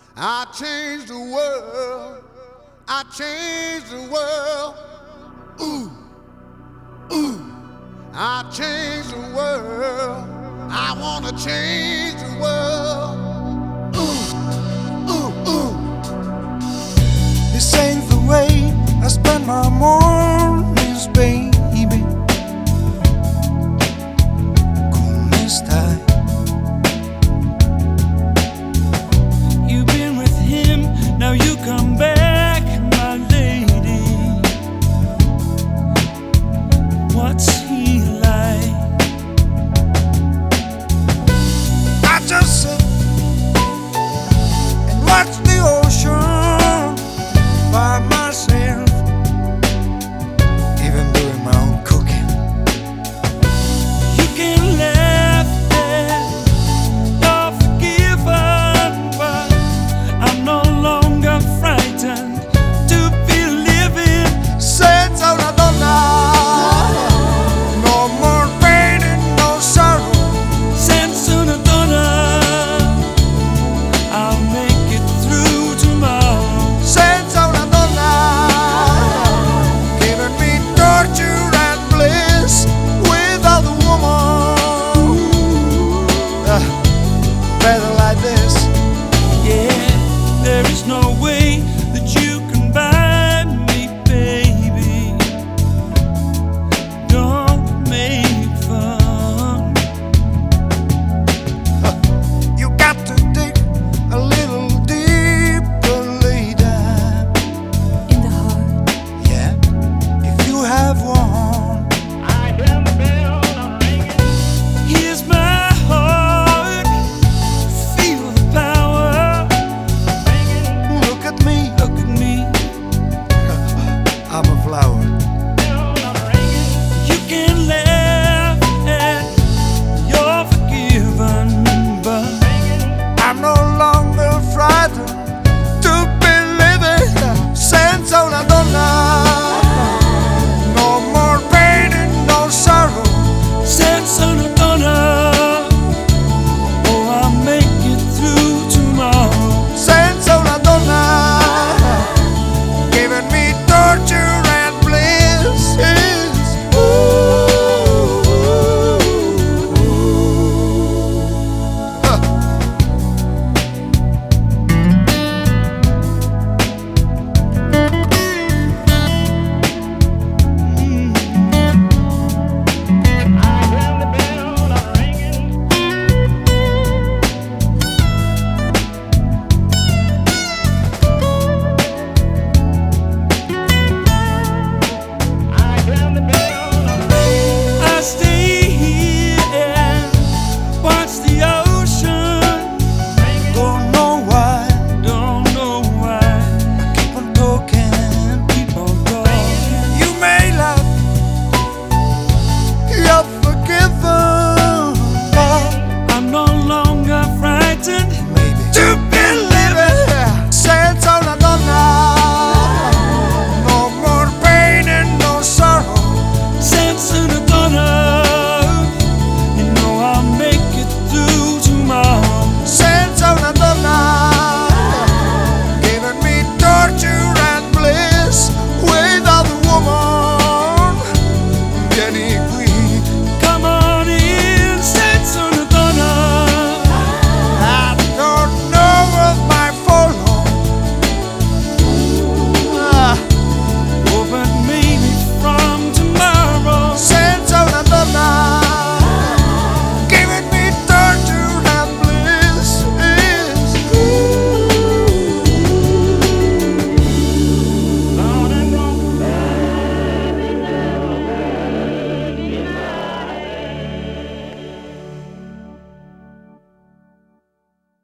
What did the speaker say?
I changed the world. I changed the world. Ooh, ooh. I changed the world. I wanna change the world. Ooh, ooh, ooh. This ain't the way I spend my mornings, baby. ¿Cómo estás? You've been with him, now you come back, my lady. What's he like? I just sit and watch the ocean by myself, even doing my own cooking. You can laugh and you're forgiven, but I'm no longer frightened to be living. Senza una donna, no more pain and no sorrow. Senza una donna, I'll make it through tomorrow. Senza una donna, giving me torture and bliss without a woman. Better like this. Yeah, there is no way that you can buy me, baby. Don't make fun. You got to dig a little deeper, lady. In the heart. Yeah, if you have one. I hear the bell ringing. Here's my heart. Feel the power. Look at me, look at me. I'm a flower. You can laugh and you're forgiven, but I'm no longer frightened to be living. Senza una donna, no more pain and no sorrow. Senza una donna, oh, I'll make it through tomorrow. Senza una donna, giving me torture and bliss. I hear the bell ringing. I hear the bell ringing. I stay here and watch the ocean. Don't know why, don't know why. I keep on talking, keep on talking. You may laugh, you're forgiven, but I'm no longer frightened.